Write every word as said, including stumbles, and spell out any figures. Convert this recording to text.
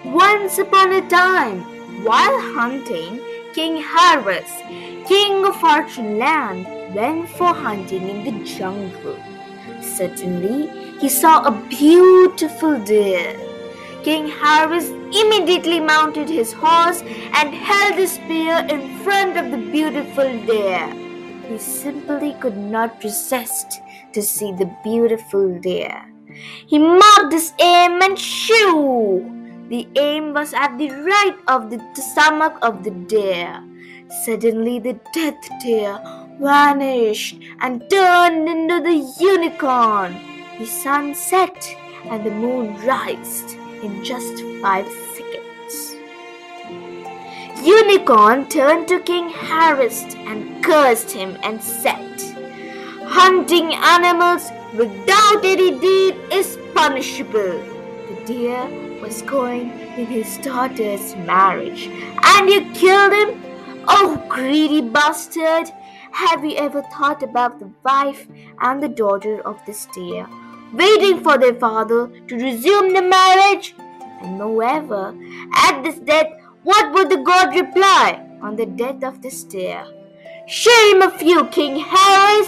Once upon a time, while hunting, King Harvest, king of Fortune Land, went for hunting in the jungle. Suddenly, he saw a beautiful deer. King Harvest immediately mounted his horse and held his spear in front of the beautiful deer. He simply could not resist to see the beautiful deer. He marked his aim and shoo! The aim was at the right of the stomach of the deer. Suddenly the death deer vanished and turned into the unicorn. The sun set and the moon rised in just five seconds. Unicorn turned to King Harvest and cursed him and said, "Hunting animals without any deed is punishable." The deer was going in his daughter's marriage, and you killed him? Oh, greedy bastard! Have you ever thought about the wife and the daughter of this deer, waiting for their father to resume the marriage? And moreover, at this death, what would the god reply on the death of this deer? Shame of you, King Harris!